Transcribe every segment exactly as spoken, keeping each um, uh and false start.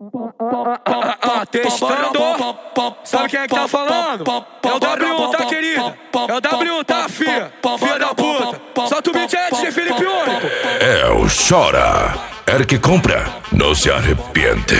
Testando. Sabe quem é que tá falando? É o W, tá, querida? É o W, tá, filha? Filha da puta. Solta o beat antes de Felipe Único. É o Chora. El que compra não se arrepende.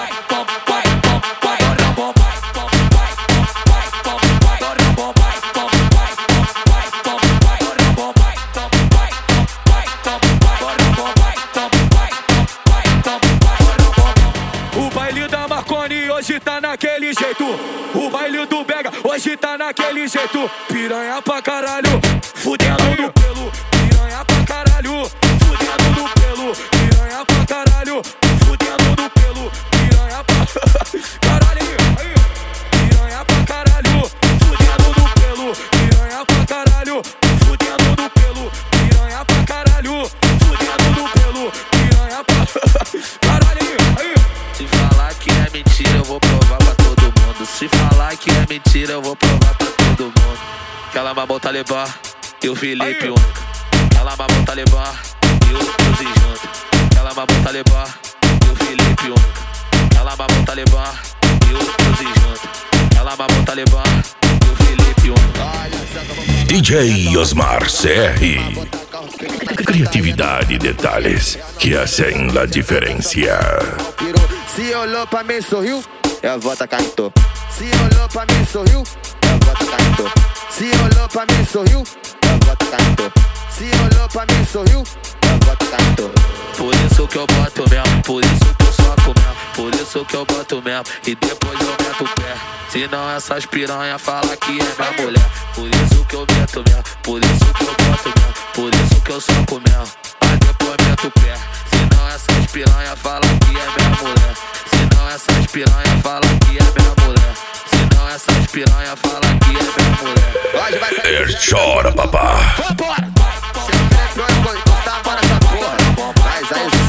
O baile da Marconi hoje tá naquele jeito. O baile do Bega hoje tá naquele jeito. Piranha pra caralho, fudendo no pelo. Piranha pra caralho, fudendo no pelo. Piranha pra caralho, fudendo no pelo. Piranha pra caralho, aí. Piranha pra caralho, fudendo no pelo. Piranha pra caralho, fudendo no pelo. Piranha pra caralho, fudendo no pelo. Piranha pra caralho, aí. Se falar que é mentira, eu vou provar pra todo mundo. Se falar que é mentira, eu vou provar pra todo mundo. Aquela mamão Talibã e o Felipe Único. Aquela mamão Talibã e o Uzi junto. Aquela mamão Talibã e o Felipe Único. Aquela mamão Talibã e o Uzi junto. Aquela mamão Talibã e o Felipe Único. D J Osmar C R. Criatividade e detalhes que hacen la diferença. Se olhou pra mim, sorriu, eu vou tacar cantou. Se olhou pra mim, sorriu, eu vou tacar cantou. Se olhou pra mim, sorriu, eu vou tacar cantou. Se olhou pra mim, sorriu, eu vou tacar cantou. Por isso que eu boto mesmo, por isso que eu soco mesmo. Por isso que eu boto mesmo e depois eu meto o pé. Senão essas piranha fala que é minha mulher. Por isso que eu meto mesmo, por isso que eu boto mesmo. Por isso que eu soco mesmo, aí depois meto o pé. Senão essas piranha fala que é minha mulher. Senão essas piranha fala que é minha mulher. Senão essas piranha fala que é minha mulher. El Chora, papá. Vambora! Se eu não é pior, eu vou encostar agora essa porra. Mas aí